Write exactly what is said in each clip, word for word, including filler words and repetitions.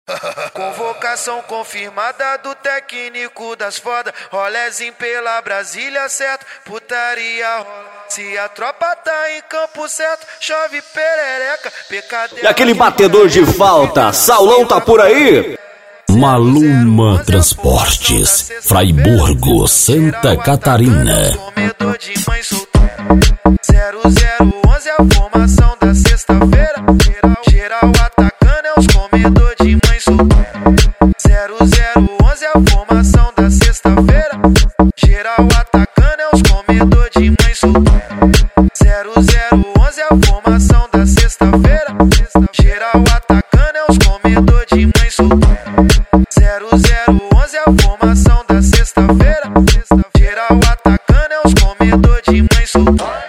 Convocação confirmada do técnico das foda. Rolezinho pela Brasília, certo? Putaria rola. Se a tropa tá em campo certo, chove perereca. Pecadeira. E aquele batedor de falta, Saulão tá por aí? Maluma Transportes, Fraiburgo, Santa Catarina. Comedor de mãe solteira. zero zero onze a formação da sexta-feira. Geral, geral atacando é os comedor de mãe solteira. zero zero onze a formação da sexta-feira. Geral atacando é os comedor de mãe solteira. zero zero onze a formação da sexta-feira. Geral atacando é os comedor de mãe solteira. zero zero onze a formação da sexta-feira. Geral atacando é os comedor de mãe solteira.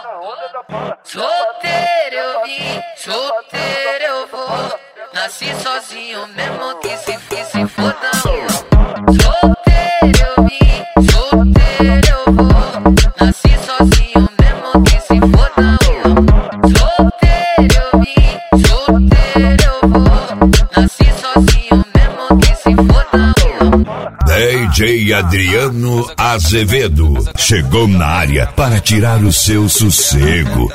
Solteiro eu vim, solteiro eu vou. Nasci sozinho mesmo que se fiz se fodão. Solteiro eu vim, solteiro eu vou. Nasci sozinho mesmo que se fodão. Solteiro eu vim, solteiro eu vou. Nasci sozinho mesmo que se fodão. D J Adriano Azevedo chegou na área para tirar o seu sossego.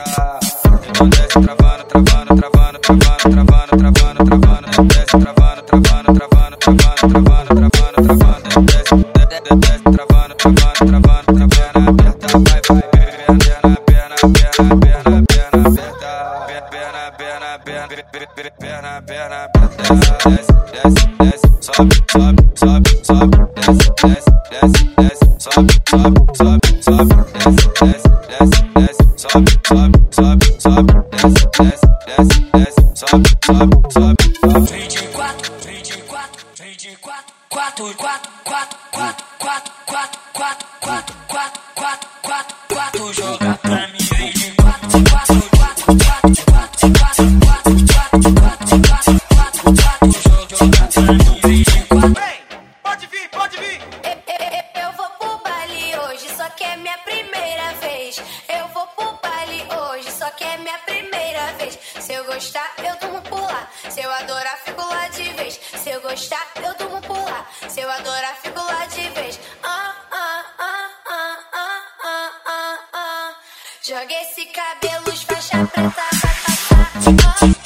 Joga esse cabelo, faixa preta, vai passar.